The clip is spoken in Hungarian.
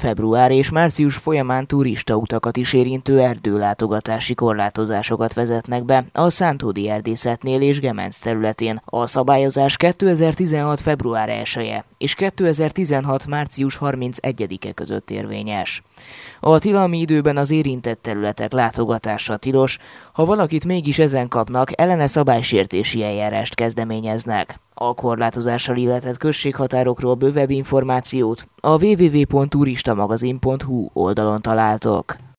február és március folyamán turistautakat is érintő erdőlátogatási korlátozásokat vezetnek be a Szántódi erdészetnél és Gemenc területén. A szabályozás 2016. február 1-e és 2016. március 31-e között érvényes. A tilalmi időben az érintett területek látogatása tilos, ha valakit mégis ezen kapnak, ellene szabálysértési eljárást kezdeményeznek. A korlátozással illetett községhatárokról bővebb információt a www.turistamagazin.hu oldalon találtok.